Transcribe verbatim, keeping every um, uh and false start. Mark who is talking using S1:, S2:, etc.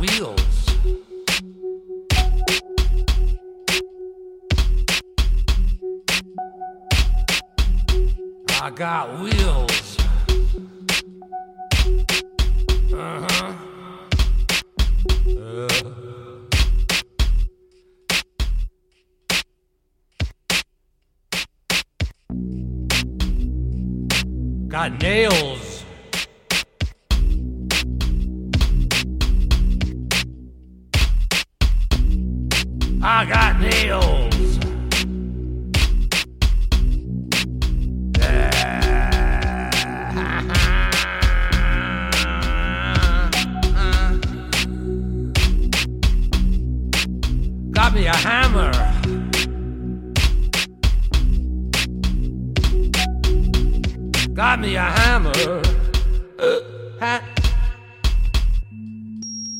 S1: wheels. I got wheels. Uh-huh. Uh. Got nails. I got nails. Got me a hammer. Got me a hammer. Uh, ha-